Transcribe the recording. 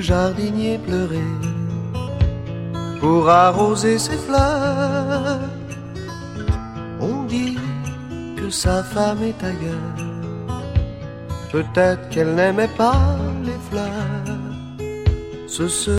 jardinier pleurer pour arroser ses fleurs. On dit que sa femme est ailleurs, peut-être qu'elle n'aimait pas les fleurs. Ce